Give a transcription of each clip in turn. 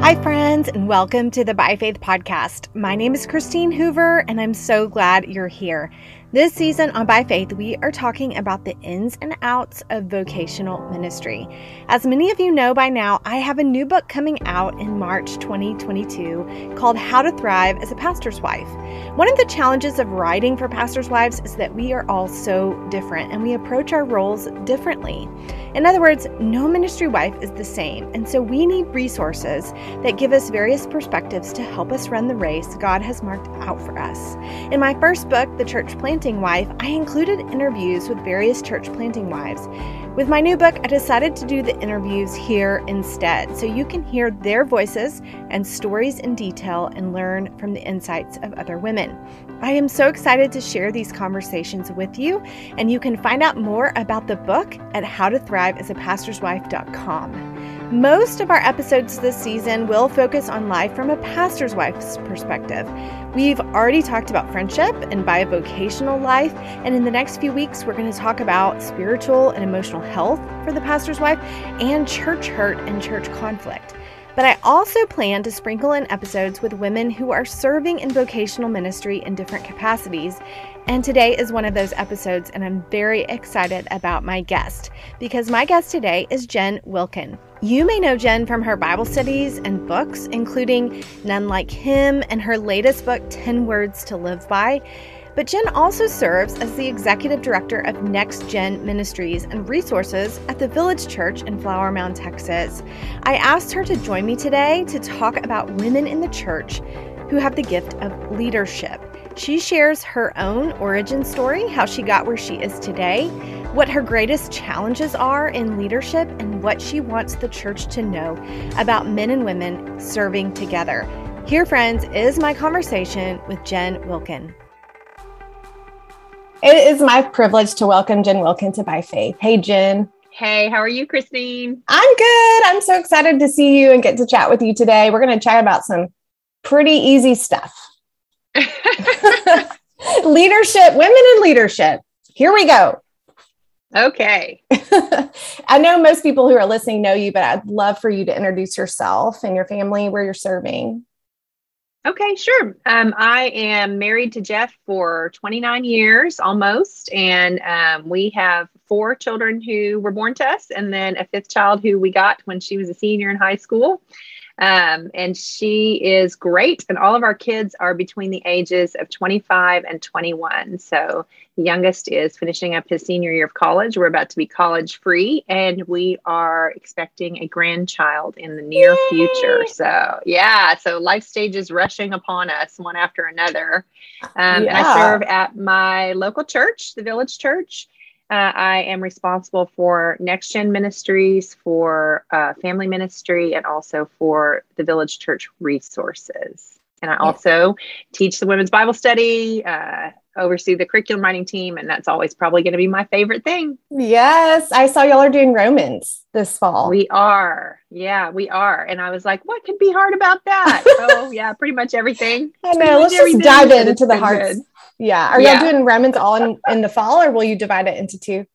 Hi, friends, and welcome to the By Faith podcast. My name is Christine Hoover, and I'm so glad you're here. This season on By Faith, we are talking about the ins and outs of vocational ministry. As many of you know by now, I have a new book coming out in March 2022 called How to Thrive as a Pastor's Wife. One of the challenges of writing for pastors' wives is that we are all so different and we approach our roles differently. In other words, no ministry wife is the same, and so we need resources that give us various perspectives to help us run the race God has marked out for us. In my first book, The Church Planting Wife, I included interviews with various church planting wives. With my new book, I decided to do the interviews here instead, so you can hear their voices and stories in detail and learn from the insights of other women. I am so excited to share these conversations with you, and you can find out more about the book at howtothriveasapastorswife.com. Most of our episodes this season will focus on life from a pastor's wife's perspective. We've already talked about friendship and bivocational life, and in the next few weeks, we're going to talk about spiritual and emotional health for the pastor's wife and church hurt and church conflict. But I also plan to sprinkle in episodes with women who are serving in vocational ministry in different capacities. And today is one of those episodes, and I'm very excited about my guest, because my guest today is Jen Wilkin. You may know Jen from her Bible studies and books, including None Like Him and her latest book, 10 Words to Live By. But Jen also serves as the executive director of Next Gen Ministries and Resources at the Village Church in Flower Mound, Texas. I asked her to join me today to talk about women in the church who have the gift of leadership. She shares her own origin story, how she got where she is today, what her greatest challenges are in leadership, and what she wants the church to know about men and women serving together. Here, friends, is my conversation with Jen Wilkin. It is my privilege to welcome Jen Wilkin to By Faith. Hey, Jen. Hey, how are you, Christine? I'm good. I'm so excited to see you and get to chat with you today. We're going to chat about some pretty easy stuff. Leadership, women in leadership. Here we go. Okay. I know most people who are listening know you, but I'd love for you to introduce yourself and your family, where you're serving. Okay, sure. I am married to Jeff for 29 years almost, and we have 4 children who were born to us, and then a 5th child who we got when she was a senior in high school. And she is great. And all of our kids are between the ages of 25 and 21. So the youngest is finishing up his senior year of college. We're about to be college free, and we are expecting a grandchild in the near future. So yeah, so life stages rushing upon us one after another. And I serve at my local church, the Village Church. I am responsible for Next Gen Ministries, for family ministry, and also for the Village Church Resources. And I also teach the women's Bible study, oversee the curriculum writing team, and that's always probably going to be my favorite thing. Yes, I saw y'all are doing Romans this fall. We are. Yeah, we are. And I was like, what could be hard about that? Oh, yeah, pretty much everything. I know. Let's just dive into the hearts. Good. Yeah. Are y'all doing Romans all in the fall, or will you divide it into 2?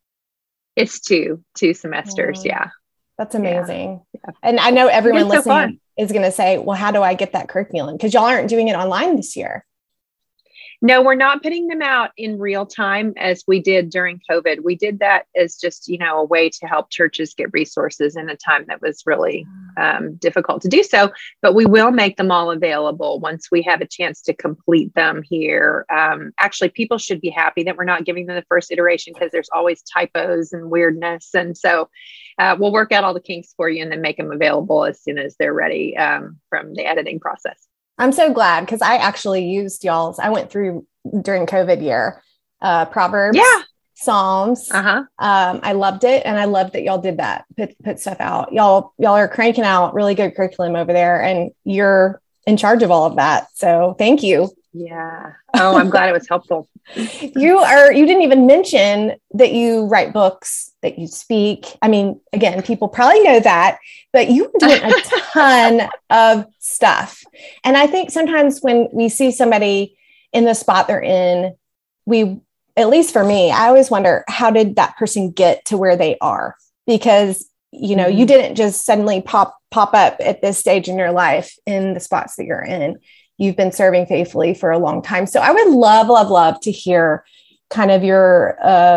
It's two semesters. Yeah. That's amazing. Yeah. And I know everyone listening is going to say, well, how do I get that curriculum? Because y'all aren't doing it online this year. No, we're not putting them out in real time as we did during COVID. We did that as just, a way to help churches get resources in a time that was really difficult to do so. But we will make them all available once we have a chance to complete them here. Actually, people should be happy that we're not giving them the first iteration, because there's always typos and weirdness. And so we'll work out all the kinks for you and then make them available as soon as they're ready from the editing process. I'm so glad, because I actually used y'all's. I went through during COVID year, Proverbs, Psalms. I loved it. And I loved that y'all did that, put stuff out. Y'all are cranking out really good curriculum over there, and you're in charge of all of that. So thank you. Yeah. Oh, I'm glad it was helpful. You didn't even mention that you write books, that you speak. I mean, again, people probably know that, but you're doing a ton of stuff. And I think sometimes when we see somebody in the spot they're in, at least for me, I always wonder, how did that person get to where they are? Because you didn't just suddenly pop up at this stage in your life in the spots that you're in. You've been serving faithfully for a long time. So I would love to hear kind of your,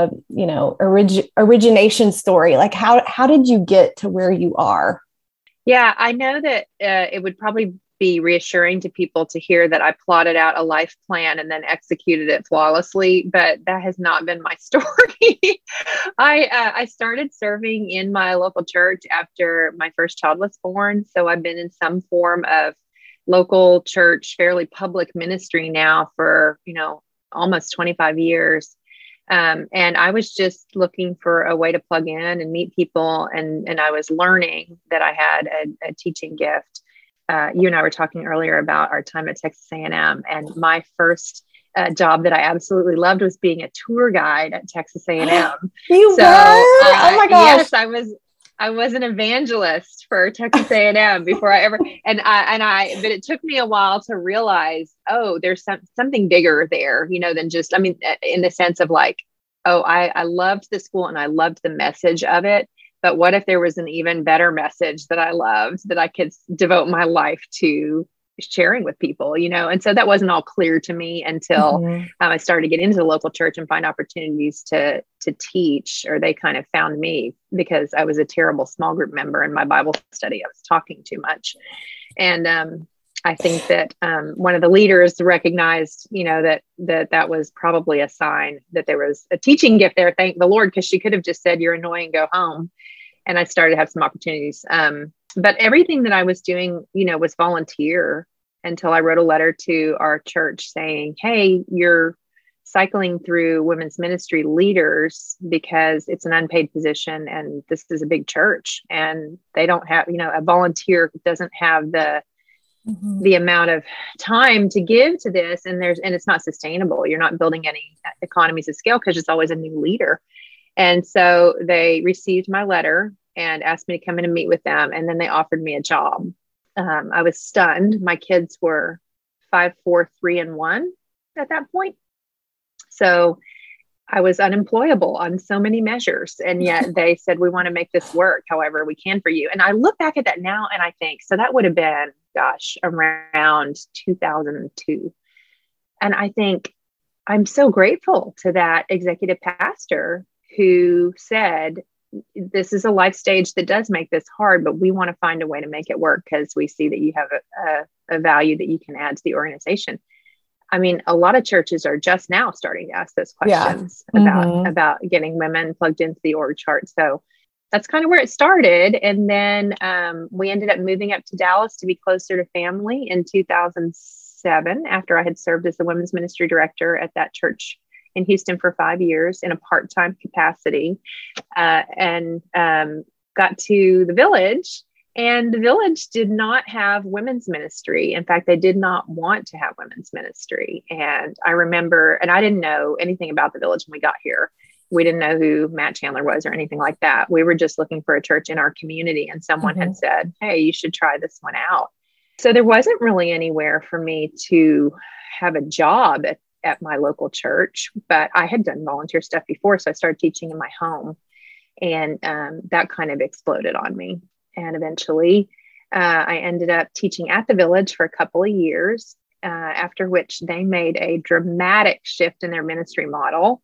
origination story. Like how did you get to where you are? Yeah, I know that it would probably be reassuring to people to hear that I plotted out a life plan and then executed it flawlessly, but that has not been my story. I started serving in my local church after my first child was born. So I've been in some form of local church, fairly public ministry now for, almost 25 years. And I was just looking for a way to plug in and meet people. And I was learning that I had a teaching gift. You and I were talking earlier about our time at Texas A&M, and my first job that I absolutely loved was being a tour guide at Texas A&M. You were? Oh my gosh. Yes, I was an evangelist for Texas A&M before I ever, but it took me a while to realize, oh, there's something bigger there, than just, in the sense of like, oh, I loved the school and I loved the message of it. But what if there was an even better message that I loved that I could devote my life to sharing with people, And so that wasn't all clear to me until I started to get into the local church and find opportunities to teach, or they kind of found me because I was a terrible small group member in my Bible study. I was talking too much. And I think that one of the leaders recognized, that was probably a sign that there was a teaching gift there. Thank the Lord, because she could have just said, "You're annoying, go home." And I started to have some opportunities. But everything that I was doing, was volunteer until I wrote a letter to our church saying, "Hey, you're cycling through women's ministry leaders because it's an unpaid position and this is a big church and they don't have, a volunteer doesn't have the amount of time to give to this. And it's not sustainable. You're not building any economies of scale because it's always a new leader." And so they received my letter and asked me to come in and meet with them. And then they offered me a job. I was stunned. My kids were 5, 4, 3, and 1 at that point. So I was unemployable on so many measures. And yet they said, "We want to make this work however we can for you." And I look back at that now and I think, so that would have been, around 2002. And I think I'm so grateful to that executive pastor who said, "This is a life stage that does make this hard, but we want to find a way to make it work because we see that you have a value that you can add to the organization." A lot of churches are just now starting to ask those questions about getting women plugged into the org chart. So that's kind of where it started. And then we ended up moving up to Dallas to be closer to family in 2007, after I had served as the women's ministry director at that church in Houston for 5 years in a part-time capacity, and got to the Village. And the Village did not have women's ministry. In fact, they did not want to have women's ministry. And I remember, and I didn't know anything about the Village when we got here. We didn't know who Matt Chandler was or anything like that. We were just looking for a church in our community. And someone had said, "Hey, you should try this one out." So there wasn't really anywhere for me to have a job at my local church, but I had done volunteer stuff before. So I started teaching in my home, and that kind of exploded on me. And eventually I ended up teaching at the Village for a couple of years, after which they made a dramatic shift in their ministry model.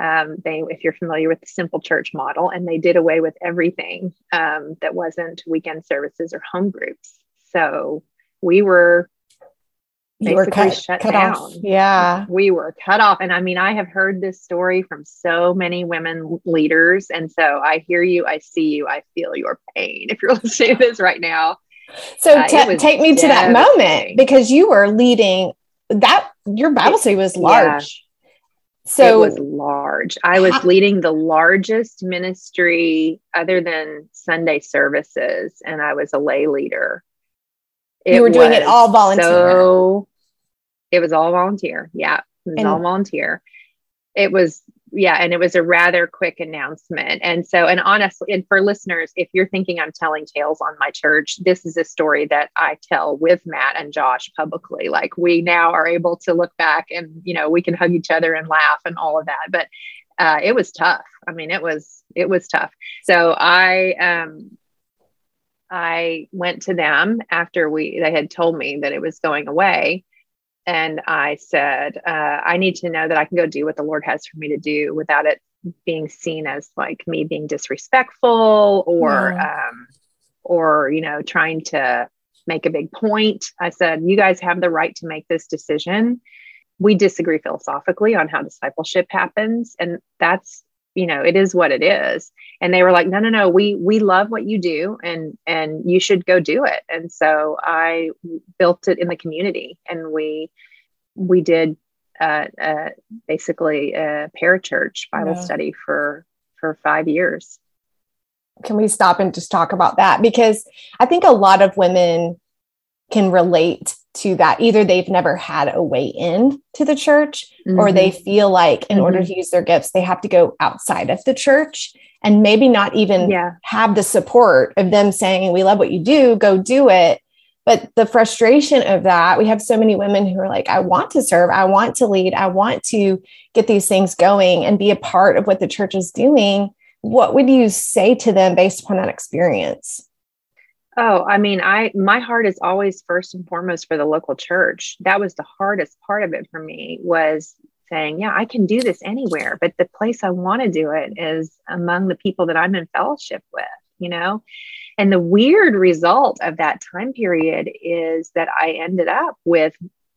If you're familiar with the Simple Church model, and they did away with everything that wasn't weekend services or home groups. So we were basically shut down. Off. Yeah. We were cut off. And I have heard this story from so many women leaders. And so I hear you, I see you, I feel your pain if you're listening to this right now. So take me to that moment, because you were leading your Bible study was large. Yeah. So it was large. I was leading the largest ministry other than Sunday services, and I was a lay leader. You were doing it all volunteer. So it was all volunteer. Yeah. It was all volunteer. It was, and it was a rather quick announcement. And honestly, and for listeners, if you're thinking I'm telling tales on my church, this is a story that I tell with Matt and Josh publicly. Like, we now are able to look back and, we can hug each other and laugh and all of that. But it was tough. I mean, it was tough. So I went to them after they had told me that it was going away. And I said, I need to know that I can go do what the Lord has for me to do without it being seen as like me being disrespectful or, trying to make a big point. I said, you guys have the right to make this decision. We disagree philosophically on how discipleship happens. And that's, it is what it is. And they were like, no, we love what you do and you should go do it. And so I built it in the community, and we did basically a parachurch Bible study for 5 years. Can we stop and just talk about that? Because I think a lot of women can relate to that. Either they've never had a way in to the church, or they feel like in order to use their gifts, they have to go outside of the church and maybe not even have the support of them saying, we love what you do, go do it. But the frustration of that, we have so many women who are like, I want to serve, I want to lead, I want to get these things going and be a part of what the church is doing. What would you say to them based upon that experience? Oh, I mean, my heart is always first and foremost for the local church. That was the hardest part of it for me, was saying, yeah, I can do this anywhere, but the place I want to do it is among the people that I'm in fellowship with, And the weird result of that time period is that I ended up with,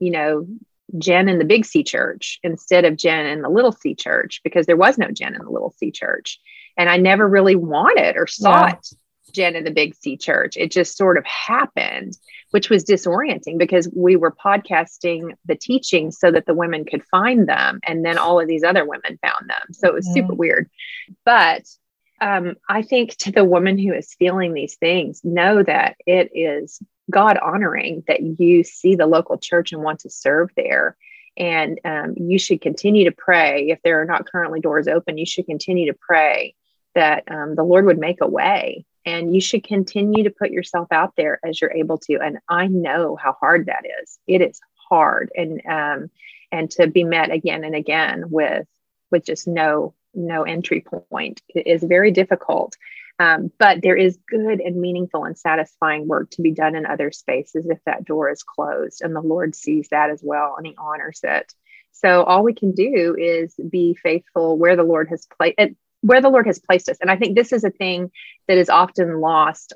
Jen in the Big C church instead of Jen in the Little C church, because there was no Jen in the Little C church. And I never really wanted or sought Jen in the Big C church. It just sort of happened, which was disorienting because we were podcasting the teachings so that the women could find them. And then all of these other women found them. So it was super weird. But I think to the woman who is feeling these things, know that it is God honoring that you see the local church and want to serve there. And you should continue to pray. If there are not currently doors open, you should continue to pray that the Lord would make a way. And you should continue to put yourself out there as you're able to. And I know how hard that is. It is hard. And to be met again and again with just no entry point is very difficult. But there is good and meaningful and satisfying work to be done in other spaces if that door is closed, and the Lord sees that as well, and he honors it. So all we can do is be faithful where the Lord has placed us. And I think this is a thing that is often lost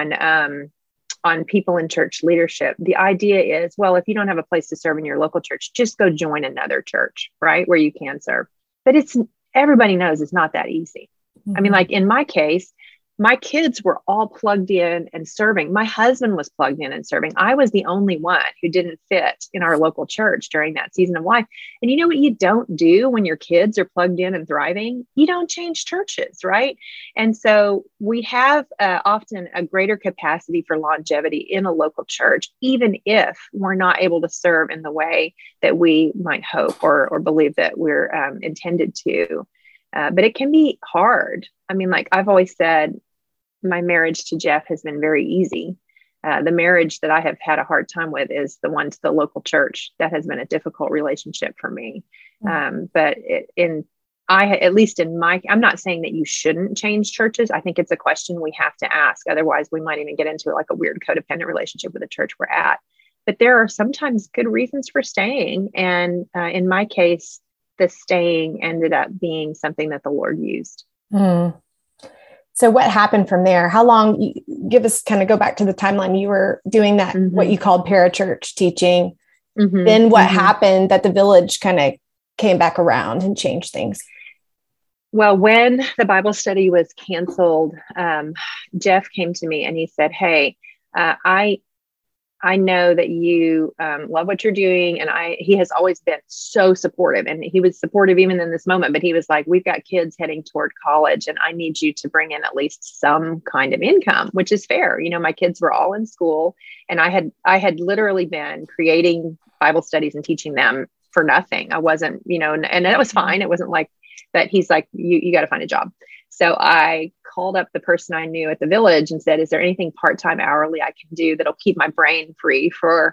on people in church leadership. The idea is, well, if you don't have a place to serve in your local church, just go join another church, right, where you can serve. But everybody knows it's not that easy. I mean, like in my case, my kids were all plugged in and serving. My husband was plugged in and serving. I was the only one who didn't fit in our local church during that season of life. And you know what you don't do when your kids are plugged in and thriving? You don't change churches, right? And so we have often a greater capacity for longevity in a local church, even if we're not able to serve in the way that we might hope or believe that we're intended to. But it can be hard. I mean, like I've always said, my marriage to Jeff has been very easy. The marriage that I have had a hard time with is the one to the local church. That has been a difficult relationship for me. But at least in I'm not saying that you shouldn't change churches. I think it's a question we have to ask. Otherwise, we might even get into like a weird codependent relationship with the church we're at. But there are sometimes good reasons for staying. And in my case, the staying ended up being something that the Lord used. So what happened from there? How long, give us kind of go back to the timeline. You were doing that, what you called parachurch teaching. Then what happened that the Village kind of came back around and changed things? Well, when the Bible study was canceled, Jeff came to me and he said, hey, I know that you love what you're doing. And he has always been so supportive, and he was supportive even in this moment, but he was like, we've got kids heading toward college and I need you to bring in at least some kind of income, which is fair. You know, my kids were all in school, and I had literally been creating Bible studies and teaching them for nothing. I wasn't, and it was fine. It wasn't like that. He's like, you got to find a job. So I called up the person I knew at the Village and said, is there anything part-time hourly I can do that'll keep my brain free for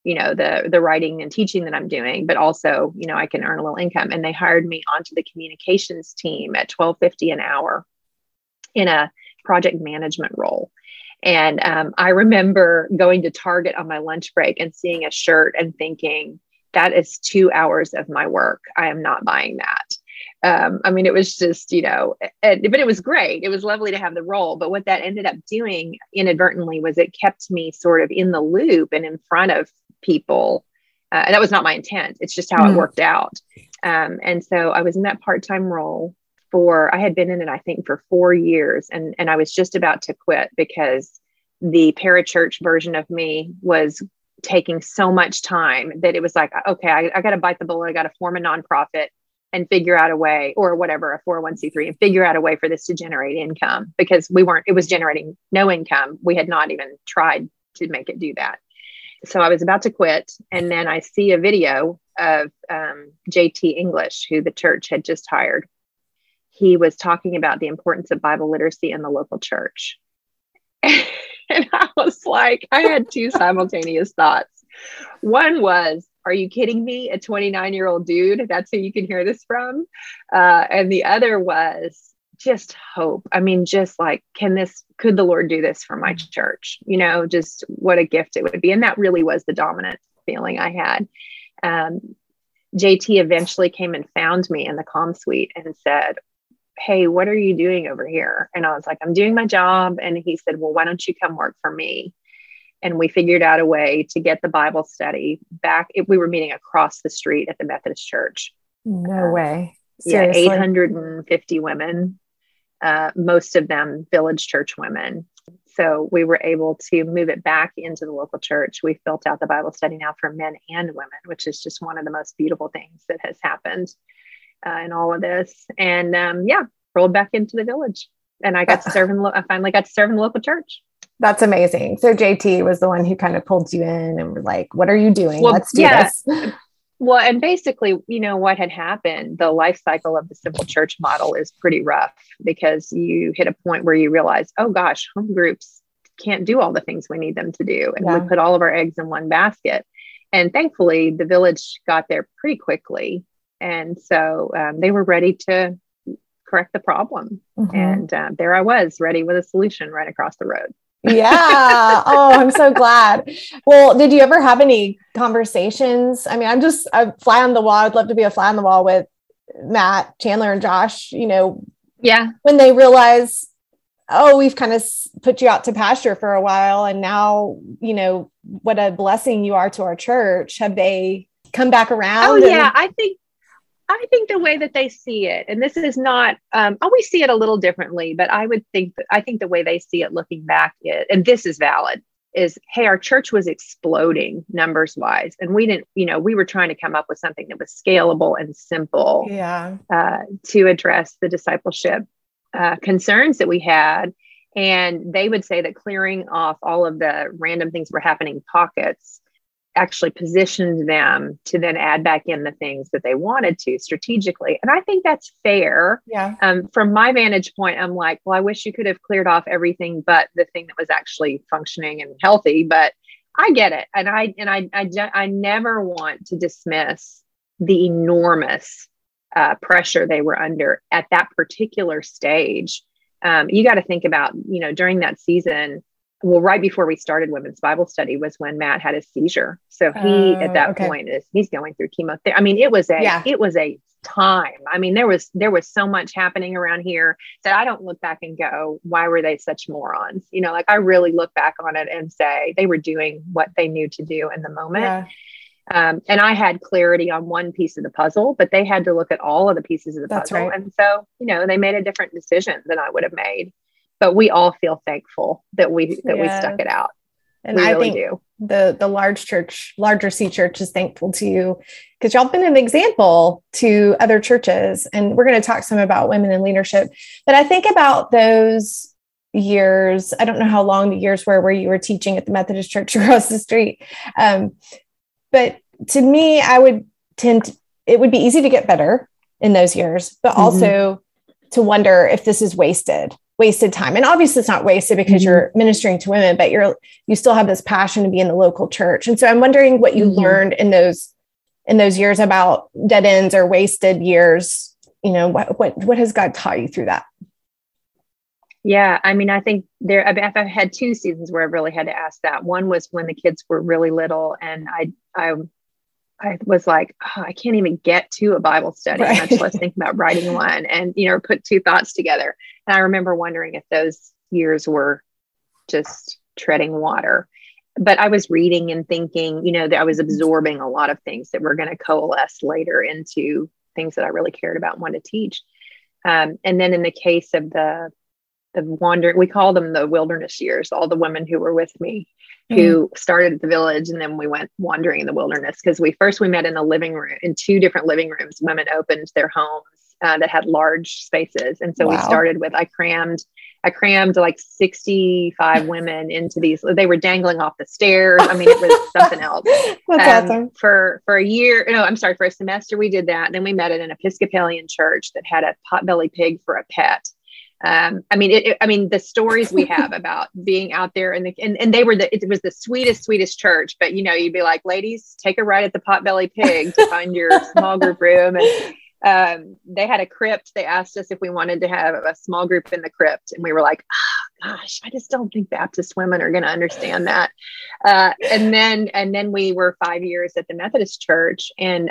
the writing and teaching that I'm doing, but also, I can earn a little income. And they hired me onto the communications team at $12.50 an hour in a project management role. And I remember going to Target on my lunch break and seeing a shirt and thinking, that is 2 hours of my work. I am not buying that. It was just, but it was great. It was lovely to have the role. But what that ended up doing inadvertently was it kept me sort of in the loop and in front of people. And that was not my intent. It's just how it worked out. And so I was in that part-time role I had been in it, I think, for 4 years. And I was just about to quit because the parachurch version of me was taking so much time that it was like, okay, I got to bite the bullet. I got to form a nonprofit and figure out a way, or whatever, a 401c3, and figure out a way for this to generate income, because it was generating no income. We had not even tried to make it do that. So I was about to quit. And then I see a video of JT English, who the church had just hired. He was talking about the importance of Bible literacy in the local church. And I was like, I had two simultaneous thoughts. One was, are you kidding me? A 29-year-old dude, that's who you can hear this from. And the other was just hope. Just like, could the Lord do this for my church? Just what a gift it would be. And that really was the dominant feeling I had. JT eventually came and found me in the comm suite and said, hey, what are you doing over here? And I was like, I'm doing my job. And he said, well, why don't you come work for me? And we figured out a way to get the Bible study back. We were meeting across the street at the Methodist church. No way. Seriously? Yeah, 850 women, most of them village church women. So we were able to move it back into the local church. We've built out the Bible study now for men and women, which is just one of the most beautiful things that has happened in all of this. And rolled back into the village. And I finally got to serve in the local church. That's amazing. So JT was the one who kind of pulled you in and was like, what are you doing? Let's do this. Well, and basically, what had happened, the life cycle of the simple church model is pretty rough, because you hit a point where you realize, oh gosh, home groups can't do all the things we need them to do. And we put all of our eggs in one basket. And thankfully, the village got there pretty quickly. And so they were ready to correct the problem. And there I was, ready with a solution right across the road. Yeah. Oh, I'm so glad. Well, did you ever have any conversations? I'm a fly on the wall. I'd love to be a fly on the wall with Matt, Chandler, and Josh, when they realize, oh, we've kind of put you out to pasture for a while. And now, what a blessing you are to our church. Have they come back around? Oh, yeah. I think the way that they see it, and this is not, we see it a little differently, but I think the way they see it looking back is, and this is valid, is, hey, our church was exploding numbers wise. And we didn't, we were trying to come up with something that was scalable and simple to address the discipleship concerns that we had. And they would say that clearing off all of the random things were happening pockets actually positioned them to then add back in the things that they wanted to strategically. And I think that's fair. Yeah. From my vantage point, I'm like, well, I wish you could have cleared off everything but the thing that was actually functioning and healthy, but I get it. And I never want to dismiss the enormous pressure they were under at that particular stage. You got to think about, during that season, well, right before we started women's Bible study was when Matt had a seizure. So he, at that point, he's going through chemotherapy. It was a time. There was so much happening around here that I don't look back and go, why were they such morons? I really look back on it and say they were doing what they knew to do in the moment. Yeah. And I had clarity on one piece of the puzzle, but they had to look at all of the pieces of the puzzle. Right. And so, they made a different decision than I would have made. But we all feel thankful that we stuck it out. And I think the larger C church is thankful to you, because y'all been an example to other churches. And we're going to talk some about women in leadership. But I think about those years. I don't know how long the years were where you were teaching at the Methodist church across the street. But to me, it would be easy to get better in those years, but also to wonder if this is wasted. wasted time. And obviously it's not wasted because you're ministering to women, but you still have this passion to be in the local church. And so I'm wondering what you learned in those years about dead ends or wasted years. You know, what has God taught you through that? Yeah, I mean, I think I've had 2 seasons where I really had to ask that. One was when the kids were really little, and I was like, oh, I can't even get to a Bible study, much less think about writing one, and put 2 thoughts together. And I remember wondering if those years were just treading water. But I was reading and thinking, that I was absorbing a lot of things that were going to coalesce later into things that I really cared about and wanted to teach. And then in the case of the wandering, we call them the wilderness years, all the women who were with me, who started at the village, and then we went wandering in the wilderness, because we met in the living room, in 2 different living rooms. Women opened their homes that had large spaces. And so we started with, I crammed like 65 women into these. They were dangling off the stairs. I mean, it was something else. That's awesome. For a semester, we did that. And then we met at an Episcopalian church that had a potbelly pig for a pet. The stories we have about being out there and it was the sweetest church, but you'd be like, ladies, take a ride at the Potbelly Pig to find your small group room. And they had a crypt. They asked us if we wanted to have a small group in the crypt. And we were like, oh, gosh, I just don't think Baptist women are going to understand that. And then we were 5 years at the Methodist church. And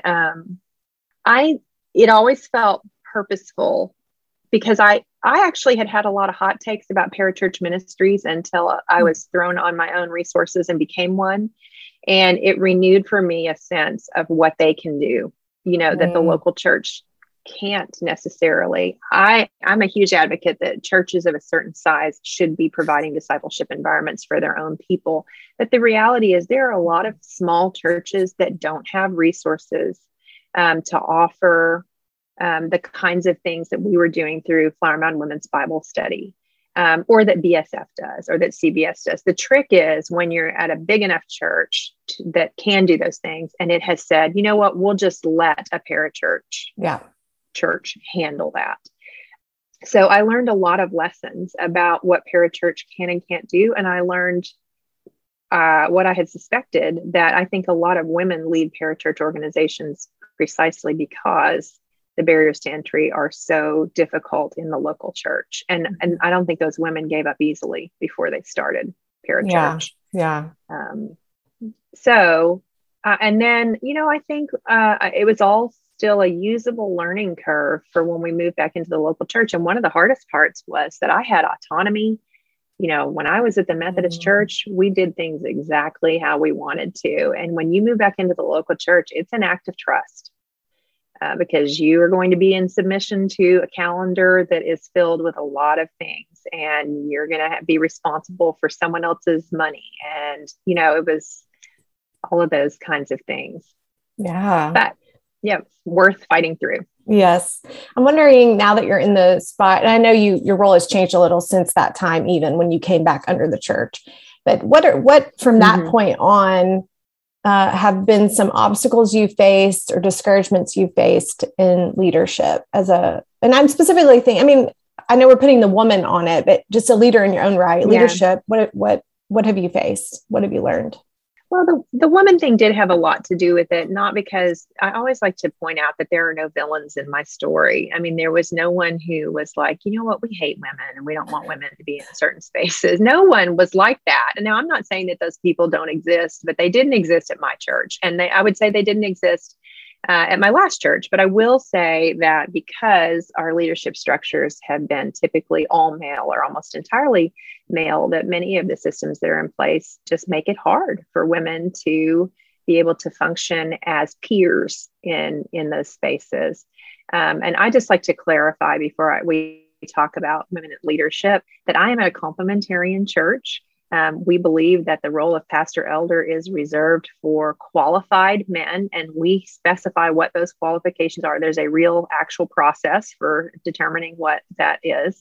it always felt purposeful, because I actually had a lot of hot takes about parachurch ministries until I was thrown on my own resources and became one. And it renewed for me a sense of what they can do, that the local church can't necessarily. I'm a huge advocate that churches of a certain size should be providing discipleship environments for their own people. But the reality is there are a lot of small churches that don't have resources to offer the kinds of things that we were doing through Flower Mound Women's Bible Study, or that BSF does, or that CBS does. The trick is when you're at a big enough church that can do those things, and it has said, you know what, we'll just let a parachurch church handle that. So I learned a lot of lessons about what parachurch can and can't do. And I learned what I had suspected, that I think a lot of women leave parachurch organizations precisely because the barriers to entry are so difficult in the local church. And I don't think those women gave up easily before they started parachurch. Yeah. And then, I think it was all still a usable learning curve for when we moved back into the local church. And one of the hardest parts was that I had autonomy. When I was at the Methodist church, we did things exactly how we wanted to. And when you move back into the local church, it's an act of trust. Because you are going to be in submission to a calendar that is filled with a lot of things, and you're going to be responsible for someone else's money. And, it was all of those kinds of things. Yeah. But worth fighting through. Yes. I'm wondering, now that you're in the spot, and I know your role has changed a little since that time, even when you came back under the church, but what from that point on, have been some obstacles you faced or discouragements you faced in leadership and I'm specifically thinking, I know we're putting the woman on it, but just a leader in your own right, leadership, what have you faced? What have you learned? Well, the woman thing did have a lot to do with it, not because I always like to point out that there are no villains in my story. There was no one who was like, you know what, we hate women and we don't want women to be in certain spaces. No one was like that. And now I'm not saying that those people don't exist, but they didn't exist at my church. And I would say they didn't exist at my last church. But I will say that because our leadership structures have been typically all male or almost entirely male, that many of the systems that are in place just make it hard for women to be able to function as peers in those spaces. And I just like to clarify before we talk about women in leadership that I am at a complementarian church. We believe that the role of pastor elder is reserved for qualified men, and we specify what those qualifications are. There's a real actual process for determining what that is.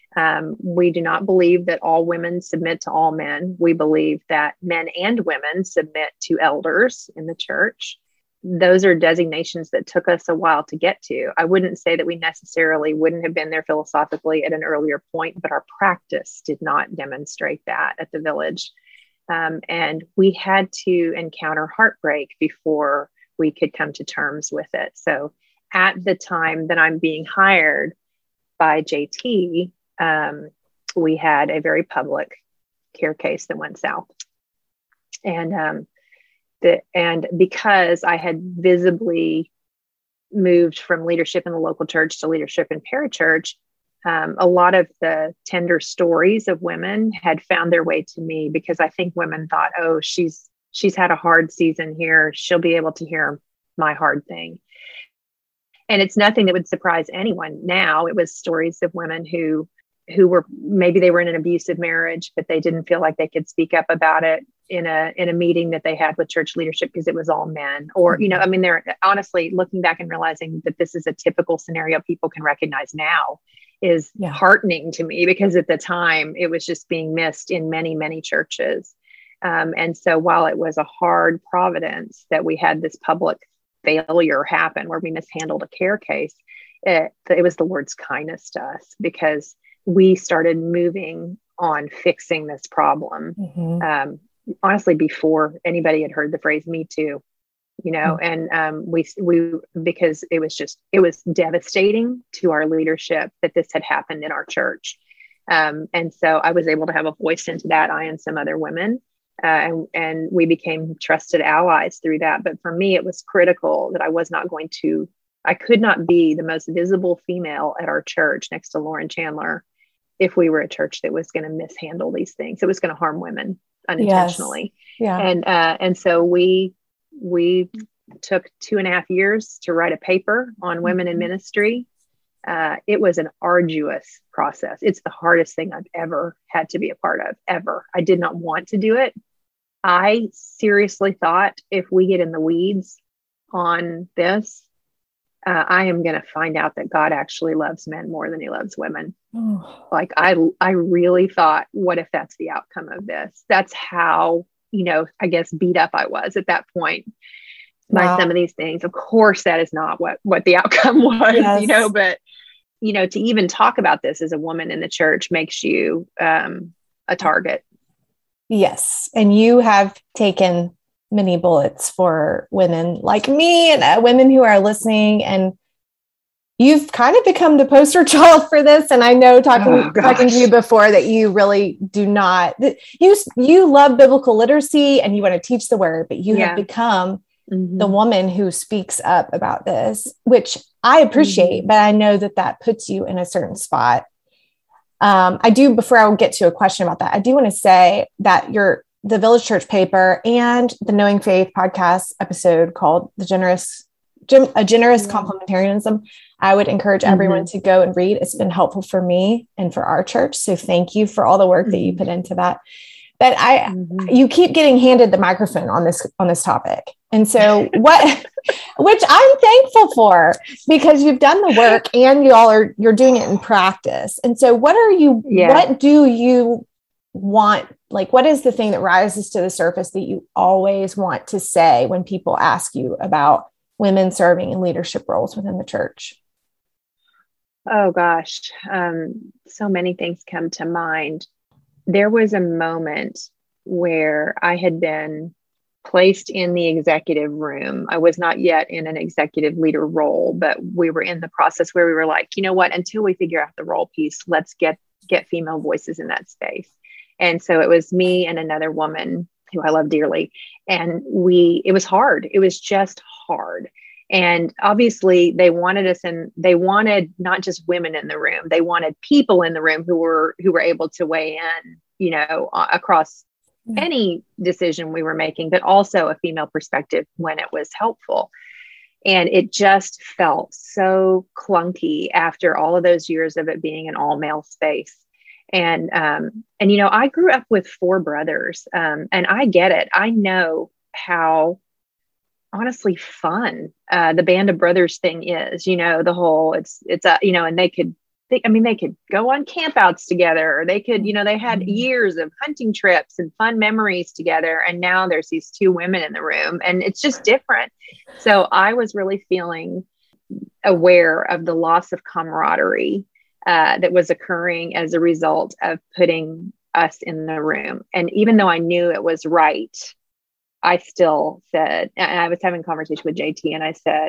We do not believe that all women submit to all men. We believe that men and women submit to elders in the church. those are designations that took us a while to get to. I wouldn't say that we necessarily wouldn't have been there philosophically at an earlier point, but our practice did not demonstrate that at the Village. And we had to encounter heartbreak before we could come to terms with it. So at the time that I'm being hired by JT, we had a very public care case that went south. And because I had visibly moved from leadership in the local church to leadership in parachurch, a lot of the tender stories of women had found their way to me, because I think women thought, oh, she's had a hard season here. She'll be able to hear my hard thing. And it's nothing that would surprise anyone now. It was stories of women who were, maybe they were in an abusive marriage, but they didn't feel like they could speak up about it in a meeting that they had with church leadership because it was all men. Or, you know, I mean, they're honestly looking back and realizing that this is a typical scenario people can recognize now is heartening to me, because at the time it was just being missed in many, many churches. And so while it was a hard providence that we had this public failure happen where we mishandled a care case, it was the Lord's kindness to us, because we started moving on fixing this problem. Honestly, before anybody had heard the phrase "Me Too," you know, and we because it was devastating to our leadership that this had happened in our church. And so I was able to have a voice into that, I and some other women, and we became trusted allies through that. But for me, it was critical that I could not be the most visible female at our church next to Lauren Chandler if we were a church that was going to mishandle these things. It was going to harm women unintentionally. Yes. Yeah. And so we took 2.5 years to write a paper on women in ministry. It was an arduous process. It's the hardest thing I've ever had to be a part of, ever. I did not want to do it. I seriously thought, if we get in the weeds on this, I am going to find out that God actually loves men more than he loves women. Like I really thought, what if that's the outcome of this? That's how, you know, I guess beat up I was at that point by some of these things. Of course, that is not what the outcome was, you know, but, you know, to even talk about this as a woman in the church makes you a target. Yes. And you have taken many bullets for women like me and women who are listening. And you've kind of become the poster child for this. And I know talking to you before that you really do not, you love biblical literacy and you want to teach the word, but you have become the woman who speaks up about this, which I appreciate, but I know that puts you in a certain spot. Before I will get to a question about that, I do want to say that the Village Church paper and the Knowing Faith podcast episode called A Generous Complementarianism, I would encourage everyone to go and read. It's been helpful for me and for our church. So thank you for all the work that you put into that. But you keep getting handed the microphone on this topic. And so which I'm thankful for, because you've done the work and you're doing it in practice. And so what do you want? Like, what is the thing that rises to the surface that you always want to say when people ask you about women serving in leadership roles within the church? Oh gosh. So many things come to mind. There was a moment where I had been placed in the executive room. I was not yet in an executive leader role, but we were in the process where we were like, you know what, until we figure out the role piece, let's get female voices in that space. And so it was me and another woman who I love dearly. And it was hard. It was just hard. And obviously they wanted us, and they wanted not just women in the room, they wanted people in the room who were able to weigh in, you know, across any decision we were making, but also a female perspective when it was helpful. And it just felt so clunky after all of those years of it being an all male space. And, you know, I grew up with 4 brothers, and I get it. I know how honestly fun, the Band of Brothers thing is, you know, the whole, it's, you know, and they could they could go on campouts together, or they could, they had years of hunting trips and fun memories together. And now there's these two women in the room, and it's just different. So I was really feeling aware of the loss of camaraderie that was occurring as a result of putting us in the room. And even though I knew it was right, I still said, and I was having a conversation with JT, and I said,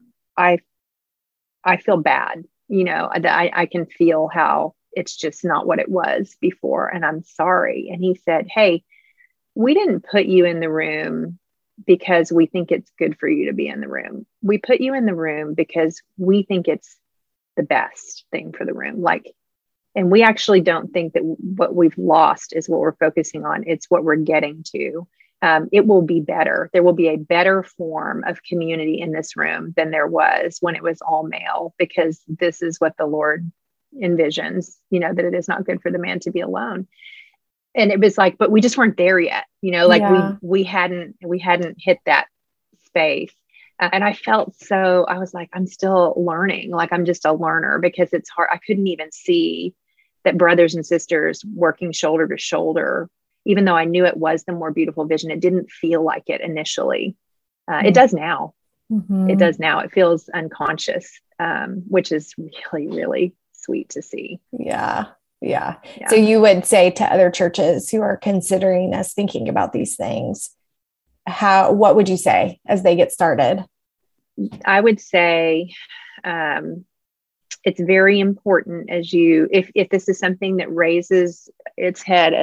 I feel bad, that I can feel how it's just not what it was before. And I'm sorry. And he said, hey, we didn't put you in the room because we think it's good for you to be in the room. We put you in the room because we think it's the best thing for the room. And we actually don't think that what we've lost is what we're focusing on. It's what we're getting to. It will be better. There will be a better form of community in this room than there was when it was all male, because this is what the Lord envisions, that it is not good for the man to be alone. And it was but we just weren't there yet, we hadn't hit that space. And I felt I was I'm still learning, I'm just a learner, because it's hard. I couldn't even see that brothers and sisters working shoulder to shoulder, even though I knew it was the more beautiful vision, it didn't feel like it initially. It does now. Mm-hmm. It does now. It feels unconscious, which is really, really sweet to see. Yeah. So you would say to other churches who are considering us thinking about these things, what would you say as they get started? I would say it's very important if this is something that raises its head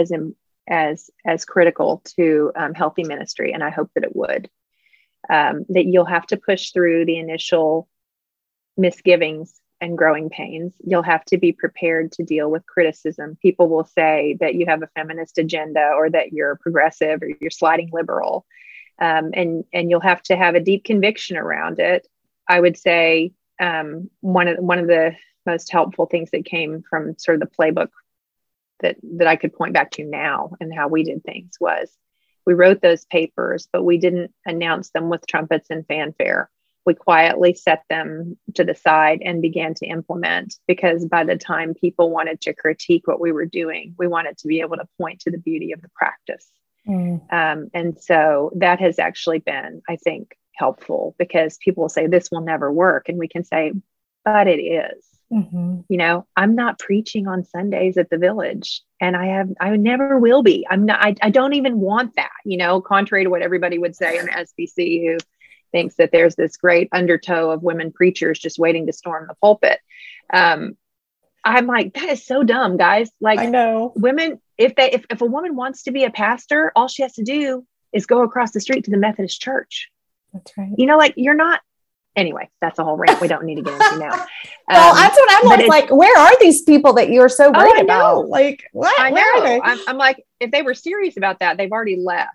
as critical to healthy ministry, and I hope that it would, that you'll have to push through the initial misgivings and growing pains. You'll have to be prepared to deal with criticism. People will say that you have a feminist agenda, or that you're progressive, or you're sliding liberal, and you'll have to have a deep conviction around it. I would say one of the most helpful things that came from sort of the playbook that I could point back to now and how we did things was, we wrote those papers, but we didn't announce them with trumpets and fanfare. We quietly set them to the side and began to implement, because by the time people wanted to critique what we were doing, we wanted to be able to point to the beauty of the practice. And so that has actually been, I think, helpful, because people will say this will never work. And we can say, but it is. Mm-hmm. I'm not preaching on Sundays at the Village, and I never will be. I don't even want that, contrary to what everybody would say in SBC, who thinks that there's this great undertow of women preachers just waiting to storm the pulpit. I'm like, that is so dumb, guys. I know women, if a woman wants to be a pastor, all she has to do is go across the street to the Methodist church. That's right. You're not. Anyway, that's a whole rant we don't need to get into now. Well, that's what I'm like, where are these people that you're so worried about? What? I know. Where are they? I'm like, if they were serious about that, they've already left,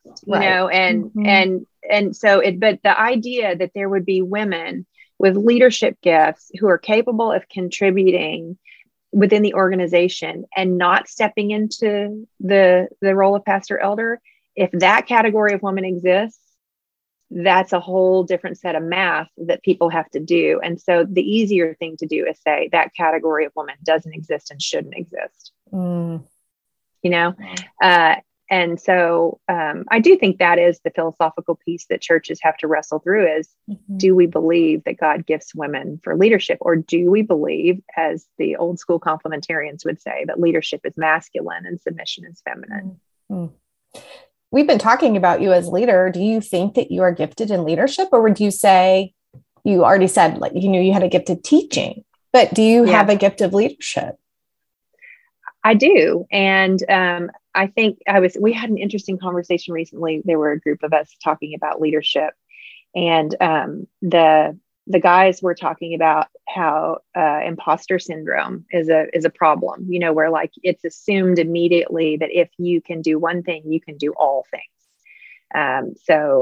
and so but the idea that there would be women with leadership gifts who are capable of contributing within the organization and not stepping into the role of pastor elder, if that category of woman exists, that's a whole different set of math that people have to do. And so the easier thing to do is say that category of woman doesn't exist and shouldn't exist, and so I do think that is the philosophical piece that churches have to wrestle through is, do we believe that God gifts women for leadership? Or do we believe, as the old school complementarians would say, that leadership is masculine and submission is feminine? We've been talking about you as leader. Do you think that you are gifted in leadership, or would you say, you already said you had a gift of teaching, but do you have a gift of leadership? I do. And I think we had an interesting conversation recently. There were a group of us talking about leadership, and the guys were talking about how imposter syndrome is a problem, where it's assumed immediately that if you can do one thing, you can do all things.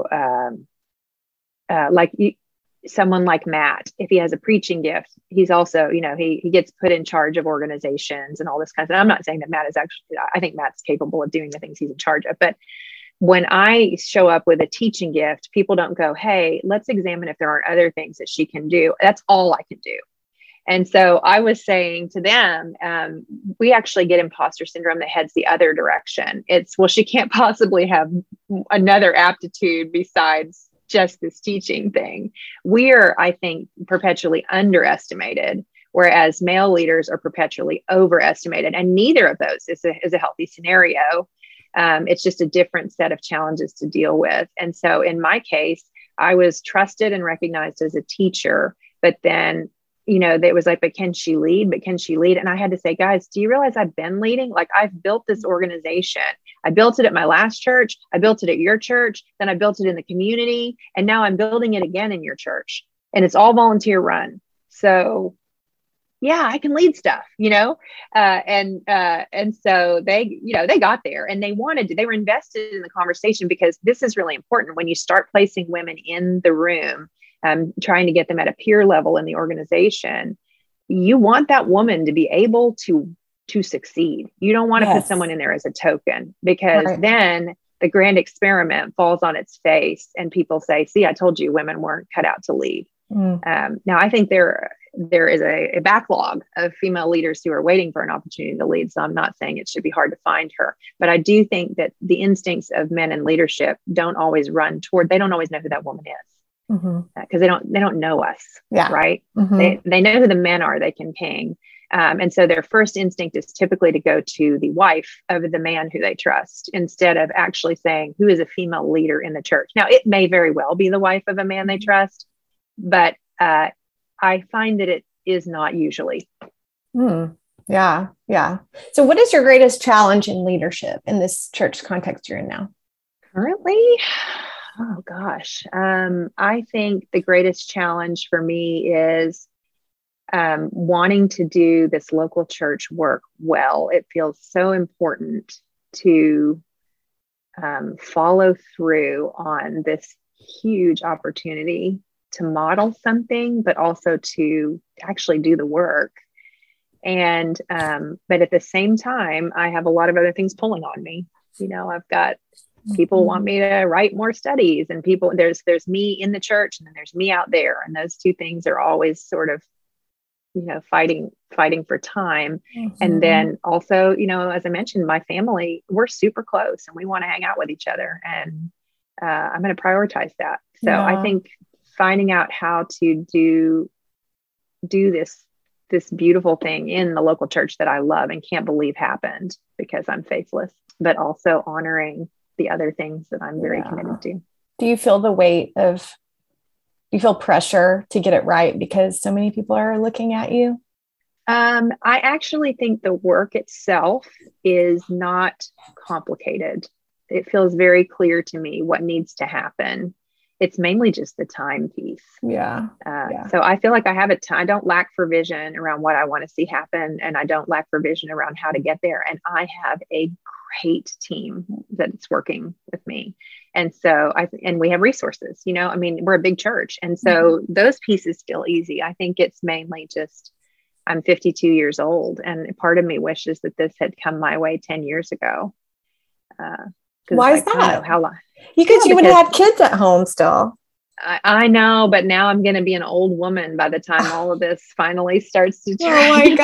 Someone like Matt, if he has a preaching gift, he's also, he gets put in charge of organizations and all this kind of stuff. I'm not saying that Matt is I think Matt's capable of doing the things he's in charge of, but when I show up with a teaching gift, people don't go, hey, let's examine if there are other things that she can do. That's all I can do. And so I was saying to them, we actually get imposter syndrome that heads the other direction. It's, well, she can't possibly have another aptitude besides just this teaching thing. We're, I think, perpetually underestimated, whereas male leaders are perpetually overestimated. And neither of those is a healthy scenario. It's just a different set of challenges to deal with. And so in my case, I was trusted and recognized as a teacher, but then, it was like, but can she lead? But can she lead? And I had to say, guys, do you realize I've been leading? Like, I've built this organization. I built it at my last church. I built it at your church. Then I built it in the community. And now I'm building it again in your church. And it's all volunteer run. So yeah, I can lead stuff, and so they got there and they were invested in the conversation, because this is really important when you start placing women in the room, trying to get them at a peer level in the organization. You want that woman to be able to succeed. You don't want to put someone in there as a token, because then the grand experiment falls on its face and people say, see, I told you women weren't cut out to lead. Now I think there is a backlog of female leaders who are waiting for an opportunity to lead. So I'm not saying it should be hard to find her, but I do think that the instincts of men in leadership don't always they don't always know who that woman is, because they don't know us. Yeah. Right. They know who the men are they can ping. And so their first instinct is typically to go to the wife of the man who they trust, instead of actually saying, who is a female leader in the church? Now, it may very well be the wife of a man they trust, but I find that it is not usually. Yeah. Yeah. So what is your greatest challenge in leadership in this church context you're in now? Currently? Oh gosh. I think the greatest challenge for me is wanting to do this local church work well. It feels so important to follow through on this huge opportunity to model something, but also to actually do the work. And, but at the same time, I have a lot of other things pulling on me. I've got people want me to write more studies, and there's me in the church, and then there's me out there. And those two things are always sort of, fighting for time. And then also, as I mentioned, my family, we're super close and we want to hang out with each other. And I'm going to prioritize that. So I think finding out how to do this beautiful thing in the local church that I love and can't believe happened because I'm faithless, but also honoring the other things that I'm very committed to. Do you feel you feel pressure to get it right because so many people are looking at you? I actually think the work itself is not complicated. It feels very clear to me what needs to happen. It's mainly just the time piece. So I feel like I have I don't lack for vision around what I want to see happen. And I don't lack for vision around how to get there. And I have a great team that's working with me. And so and we have resources, we're a big church. And so those pieces feel easy. I think it's mainly just, I'm 52 years old. And part of me wishes that this had come my way 10 years ago. Why is that? I don't know how long. Because you would have kids at home still. I know, but now I'm going to be an old woman by the time all of this finally starts to turn. Oh my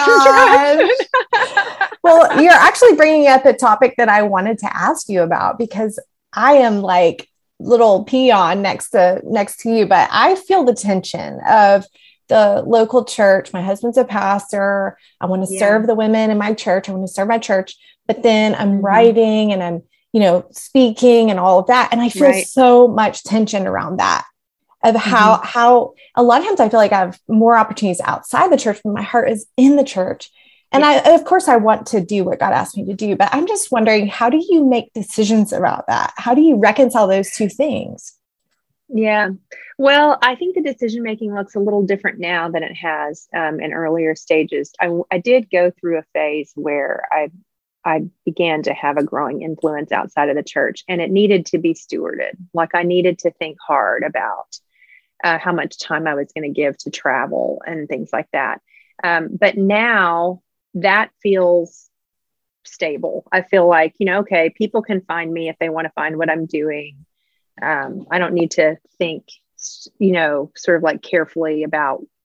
gosh. Well, you're actually bringing up a topic that I wanted to ask you about, because I am like little peon next to you, but I feel the tension of the local church. My husband's a pastor. I want to serve the women in my church. I want to serve my church, but then I'm writing and I'm, speaking and all of that. And I feel so much tension around that, of how a lot of times I feel like I have more opportunities outside the church, but my heart is in the church. And of course I want to do what God asked me to do, but I'm just wondering, how do you make decisions about that? How do you reconcile those two things? Yeah. Well, I think the decision-making looks a little different now than it has in earlier stages. I did go through a phase where I began to have a growing influence outside of the church, and it needed to be stewarded. Like, I needed to think hard about how much time I was going to give to travel and things like that. But now that feels stable. I feel like, okay, people can find me if they want to find what I'm doing. I don't need to think, sort of like carefully about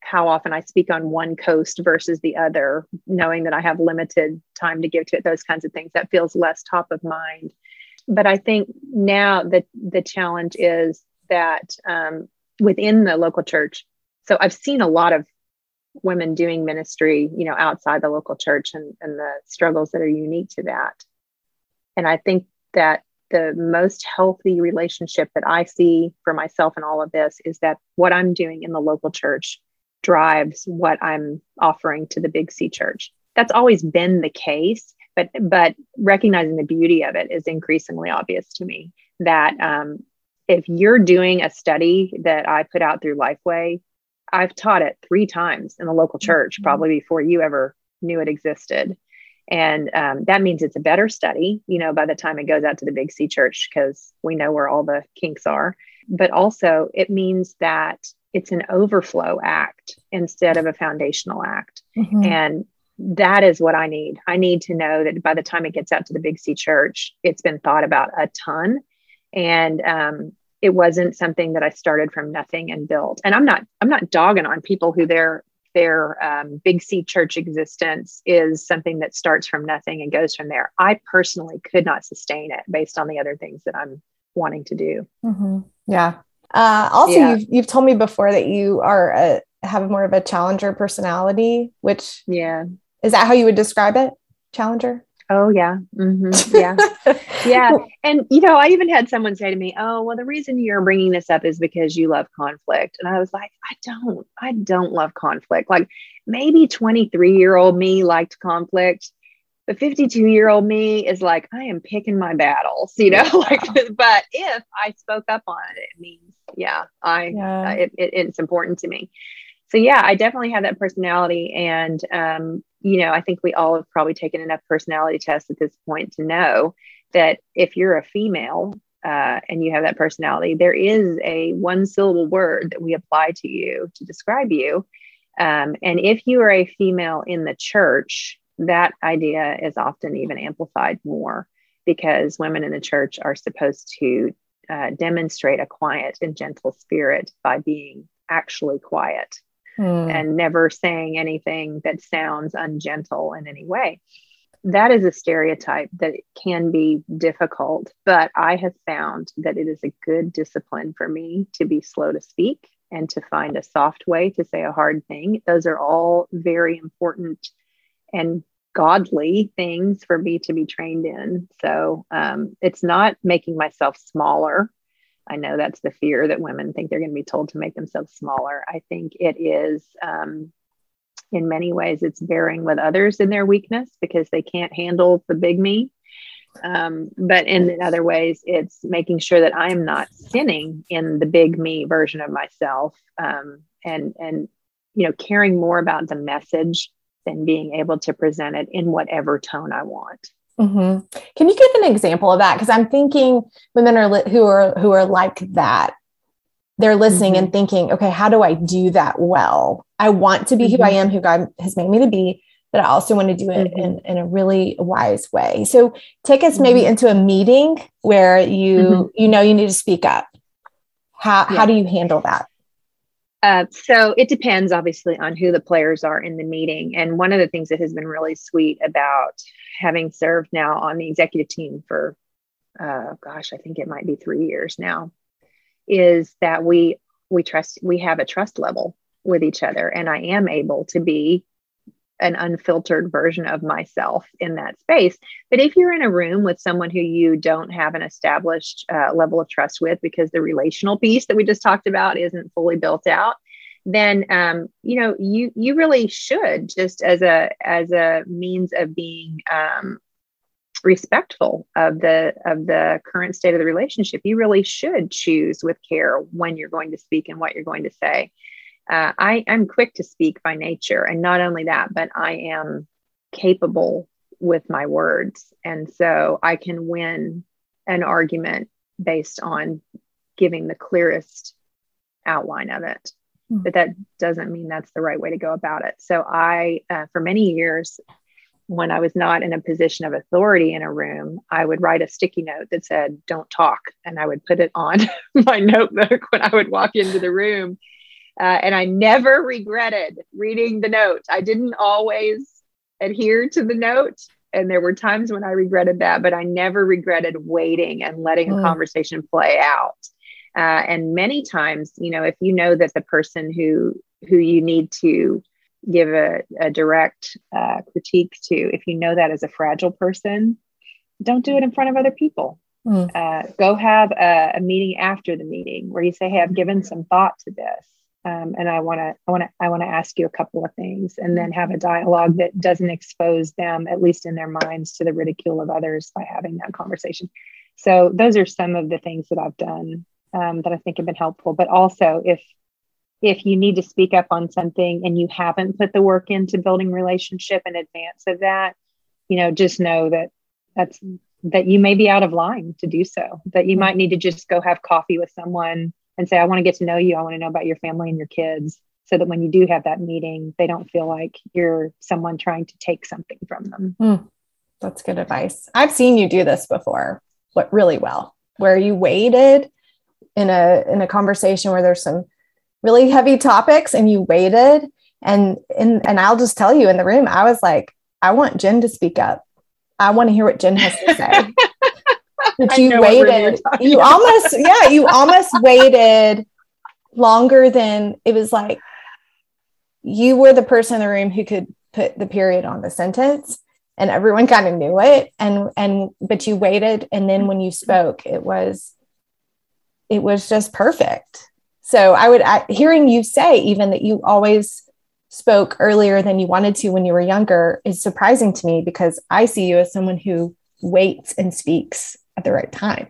how often I speak on one coast versus the other, knowing that I have limited time to give to it, those kinds of things, that feels less top of mind. But I think now that the challenge is that within the local church, so I've seen a lot of women doing ministry, outside the local church and the struggles that are unique to that. And I think that the most healthy relationship that I see for myself in all of this is that what I'm doing in the local church drives what I'm offering to the Big C church. That's always been the case, but recognizing the beauty of it is increasingly obvious to me that if you're doing a study that I put out through Lifeway, I've taught it 3 times in the local church, probably before you ever knew it existed. And that means it's a better study, by the time it goes out to the Big C church, because we know where all the kinks are. But also it means that it's an overflow act instead of a foundational act. Mm-hmm. And that is what I need. I need to know that by the time it gets out to the Big C church, it's been thought about a ton. And it wasn't something that I started from nothing and built. And I'm not dogging on people who their Big C church existence is something that starts from nothing and goes from there. I personally could not sustain it based on the other things that I'm wanting to do. Mm-hmm. Yeah. Also, you've told me before that you have more of a challenger personality, which is that how you would describe it? Challenger? Oh yeah. Mm-hmm. Yeah. Yeah. And, I even had someone say to me, oh, well, the reason you're bringing this up is because you love conflict. And I was like, I don't love conflict. Like maybe 23-year-old me liked conflict, but 52-year-old me is like, I am picking my battles, but if I spoke up on it, it means, it's important to me. So I definitely have that personality. And, I think we all have probably taken enough personality tests at this point to know that if you're a female and you have that personality, there is a 1-syllable word that we apply to you to describe you. And if you are a female in the church, that idea is often even amplified more, because women in the church are supposed to demonstrate a quiet and gentle spirit by being actually quiet. And never saying anything that sounds ungentle in any way. That is a stereotype that can be difficult, but I have found that it is a good discipline for me to be slow to speak and to find a soft way to say a hard thing. Those are all very important and godly things for me to be trained in. So it's not making myself smaller. I know that's the fear that women think they're going to be told to make themselves smaller. I think it is, in many ways, it's bearing with others in their weakness because they can't handle the big me. But in other ways, it's making sure that I am not sinning in the big me version of myself, and caring more about the message than being able to present it in whatever tone I want. Mm-hmm. Can you give an example of that? Because I'm thinking women who are like that. They're listening and thinking, okay, how do I do that well? I want to be who I am, who God has made me to be, but I also want to do it in a really wise way. So take us maybe into a meeting where you need to speak up. How do you handle that? So it depends, obviously, on who the players are in the meeting. And one of the things that has been really sweet about having served now on the executive team for, I think it might be 3 years now, is that we have a trust level with each other. And I am able to be an unfiltered version of myself in that space. But if you're in a room with someone who you don't have an established level of trust with, because the relational piece that we just talked about isn't fully built out, then you really should, just as a means of being respectful of the current state of the relationship, you really should choose with care when you're going to speak and what you're going to say. I'm quick to speak by nature. And not only that, but I am capable with my words. And so I can win an argument based on giving the clearest outline of it. But that doesn't mean that's the right way to go about it. So I, for many years, when I was not in a position of authority in a room, I would write a sticky note that said, "Don't talk." And I would put it on my notebook when I would walk into the room. And I never regretted reading the note. I didn't always adhere to the note. And there were times when I regretted that, but I never regretted waiting and letting a conversation play out. And many times, if you know that the person who you need to give a direct critique to, if you know that as a fragile person, don't do it in front of other people. Go have a meeting after the meeting where you say, hey, I've given some thought to this. And I want to ask you a couple of things, and then have a dialogue that doesn't expose them, at least in their minds, to the ridicule of others by having that conversation. So those are some of the things that I've done that I think have been helpful. But also, if you need to speak up on something and you haven't put the work into building relationship in advance of that, just know that you may be out of line to do so, that you might need to just go have coffee with someone and say, I want to get to know you. I want to know about your family and your kids, so that when you do have that meeting, they don't feel like you're someone trying to take something from them. That's good advice. I've seen you do this before, but really well, where you waited in a conversation where there's some really heavy topics, and you waited. And I'll just tell you, in the room, I was like, I want Jen to speak up. I want to hear what Jen has to say. But you waited. You almost waited longer than it was like you were the person in the room who could put the period on the sentence, and everyone kind of knew it. But you waited. And then when you spoke, it was just perfect. So hearing you say even that you always spoke earlier than you wanted to when you were younger is surprising to me, because I see you as someone who waits and speaks at the right time.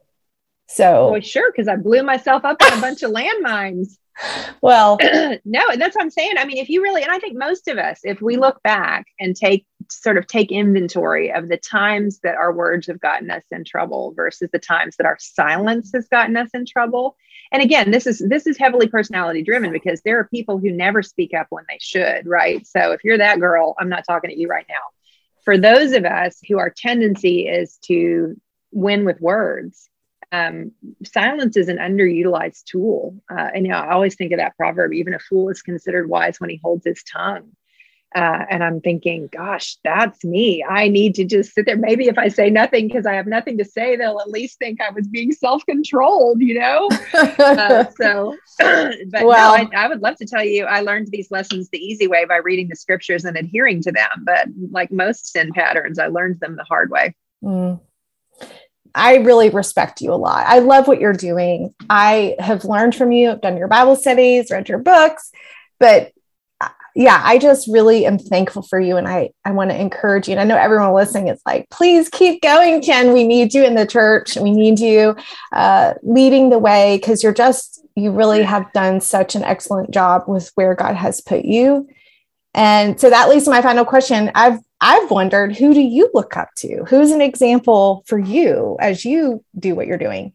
So, well, sure, because I blew myself up on a bunch of landmines. Well, no, that's what I'm saying. I mean, if you really, and I think most of us, if we look back and take inventory of the times that our words have gotten us in trouble versus the times that our silence has gotten us in trouble. And again, this is heavily personality driven, because there are people who never speak up when they should, right? So if you're that girl, I'm not talking to you right now. For those of us who our tendency is to win with words, silence is an underutilized tool. And I always think of that proverb, even a fool is considered wise when he holds his tongue. And I'm thinking, gosh, that's me. I need to just sit there. Maybe if I say nothing because I have nothing to say, they'll at least think I was being self-controlled, but well, I would love to tell you, I learned these lessons the easy way by reading the scriptures and adhering to them. But like most sin patterns, I learned them the hard way. I really respect you a lot. I love what you're doing. I have learned from you. I've done your Bible studies, read your books, but yeah, I just really am thankful for you. And I want to encourage you. And I know everyone listening is like, please keep going, Jen. We need you in the church. We need you leading the way, because you really have done such an excellent job with where God has put you. And so that leads to my final question. I've wondered, who do you look up to? Who's an example for you as you do what you're doing?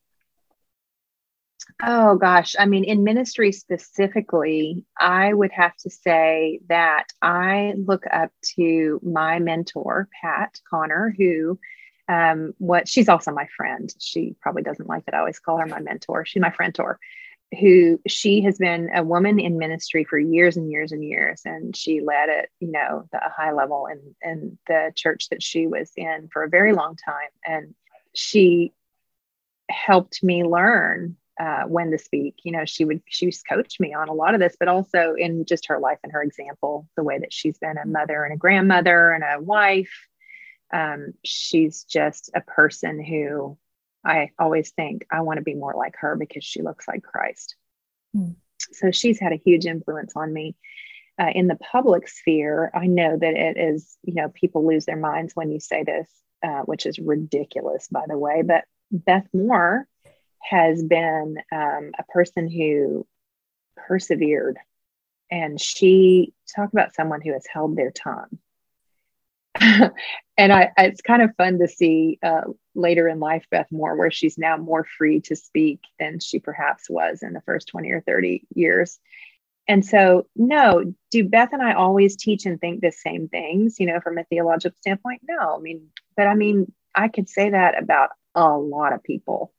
Oh gosh. I mean, in ministry specifically, I would have to say that I look up to my mentor, Pat Connor, who, she's also my friend. She probably doesn't like that I always call her my mentor. She's my friendtor, she has been a woman in ministry for years and years and years. And she led at, the high level in the church that she was in for a very long time. And she helped me learn when to speak. She would coach me on a lot of this, but also in just her life and her example, the way that she's been a mother and a grandmother and a wife. She's just a person who I always think I want to be more like her, because she looks like Christ. So she's had a huge influence on me. In the public sphere, I know that it is, people lose their minds when you say this, which is ridiculous, by the way, but Beth Moore has been a person who persevered, and she talked about someone who has held their tongue. And it's kind of fun to see later in life, Beth Moore, where she's now more free to speak than she perhaps was in the first 20 or 30 years. And so, no, do Beth and I always teach and think the same things, from a theological standpoint? No, I mean, I could say that about a lot of people.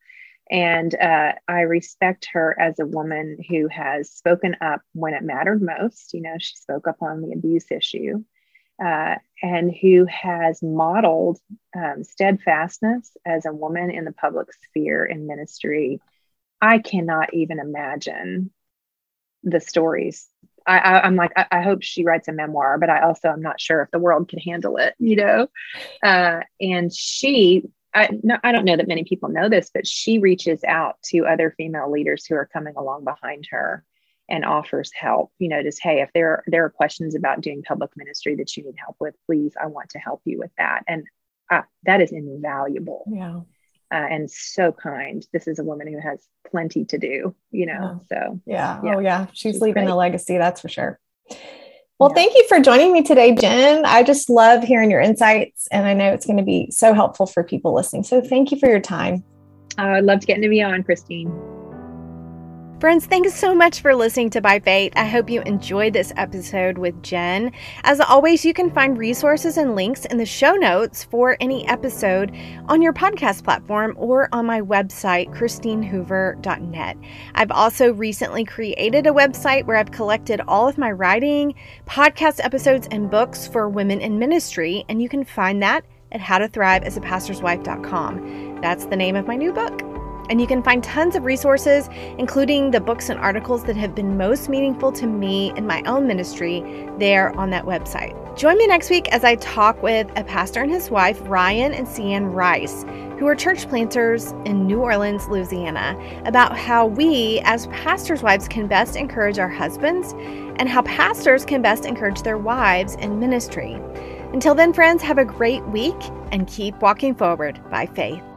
And I respect her as a woman who has spoken up when it mattered most. You know, she spoke up on the abuse issue, and who has modeled steadfastness as a woman in the public sphere in ministry. I cannot even imagine the stories. I'm like, I hope she writes a memoir, but I also am not sure if the world can handle it, you know? And I don't know that many people know this, but she reaches out to other female leaders who are coming along behind her and offers help, you know, just, hey, if there are questions about doing public ministry that you need help with, please, I want to help you with that. And that is invaluable. Yeah. And so kind. This is a woman who has plenty to do, you know, so. Yeah. Oh yeah. She's leaving a legacy. That's for sure. Well, Yeah. Thank you for joining me today, Jen. I just love hearing your insights, and I know it's going to be so helpful for people listening. So thank you for your time. I loved getting to be on, Christine. Friends, thanks so much for listening to By Faith. I hope you enjoyed this episode with Jen. As always, you can find resources and links in the show notes for any episode on your podcast platform or on my website, christinehoover.net. I've also recently created a website where I've collected all of my writing, podcast episodes, and books for women in ministry, and you can find that at howtothriveasapastorswife.com. That's the name of my new book. And you can find tons of resources, including the books and articles that have been most meaningful to me in my own ministry, there on that website. Join me next week as I talk with a pastor and his wife, Ryan and Cian Rice, who are church planters in New Orleans, Louisiana, about how we as pastors' wives can best encourage our husbands and how pastors can best encourage their wives in ministry. Until then, friends, have a great week and keep walking forward by faith.